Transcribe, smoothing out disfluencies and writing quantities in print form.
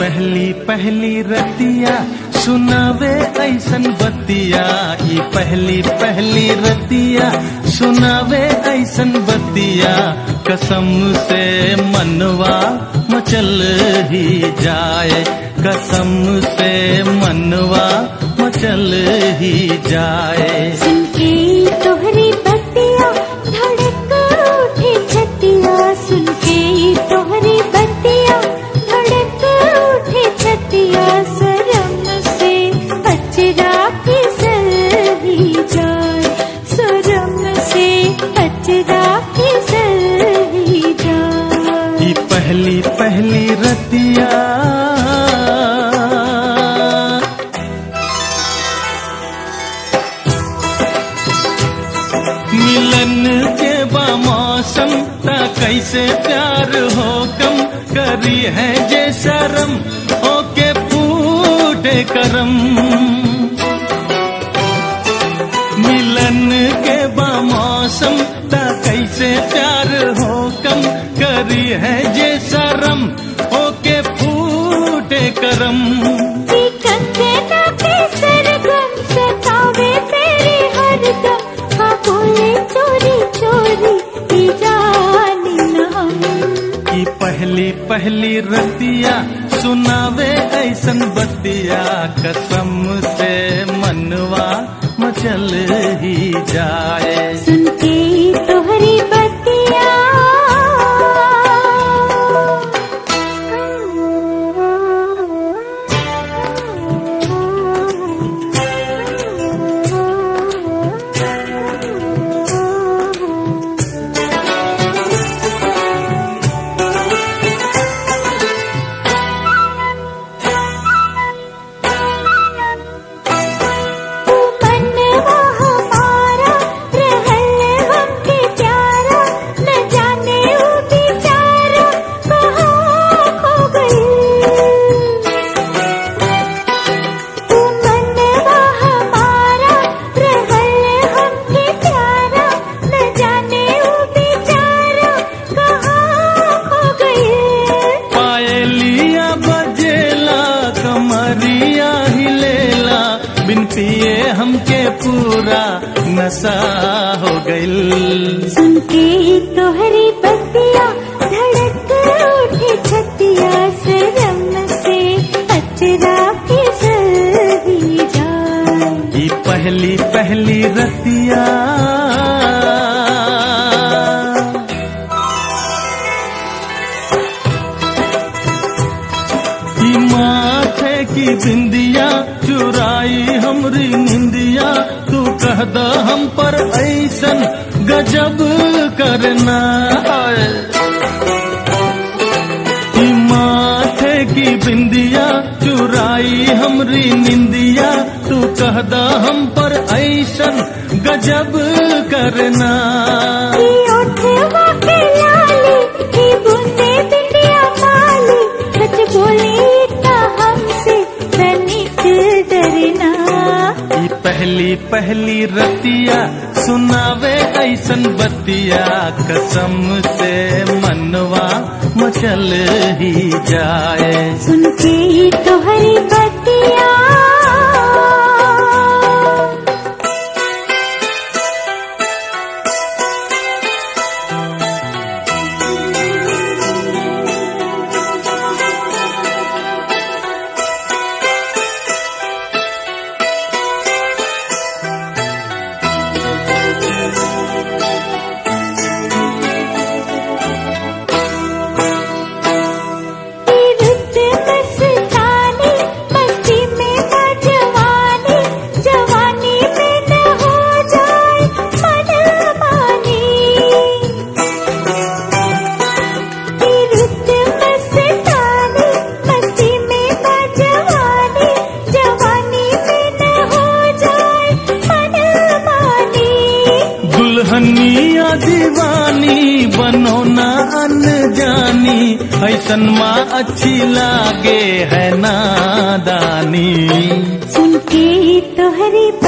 पहली पहली रतिया सुनावे ऐसन बतिया, ई पहली पहली रतिया सुनावे ऐसन बतिया, कसम से मनवा मचल ही जाए, कसम से मनवा मचल ही जाए। सुन के तोहरी बतिया धड़क उठे छतिया, सुन के तोहरी बतिया धड़क उठे छतिया, शर्म से अचरा फिसल ही जाए, शर्म से अचरा फिसल ही जाए। ई पहली पहली रतिया मिलन के बामौसम ता कैसे प्यार हो कम, करी है जे शर्म ओके फूटे करम। मिलन के बामौसम ता कैसे प्यार हो कम, करी है जे शर्म ओके फूटे करम। चोरी चोरी की जानी न हम, की पहली पहली रतिया सुनावे ऐसन बतिया, कसम से मनवा मचल ही जाए। सुन के तोहरी बतिया पिए हमके पूरा नशा हो गइल। सुन के तोहरी बतिया धड़क उठे छतिया, शर्म से अचरा फिसल ही जाए। ई पहली पहली रतिया ई माथे की बिंदिया चुराई हमरी निंदिया, तू कह द हम पर ऐसन गजब करना है। ई माथे की बिंदिया चुराई हमरी निंदिया, तू कह द हम पर ऐसन गजब करना। सच बोली ना हमसे तनिक डरना, ई पहली पहली रतिया सुनावे ऐसन बतिया, कसम से मनवा मचल ही जाए। सुन के तोहरी बतिया दुल्हनिया दीवानी बनो ना अनजानी, ऐसन माँ अच्छी लागे है नादानी। सुन के तोहरी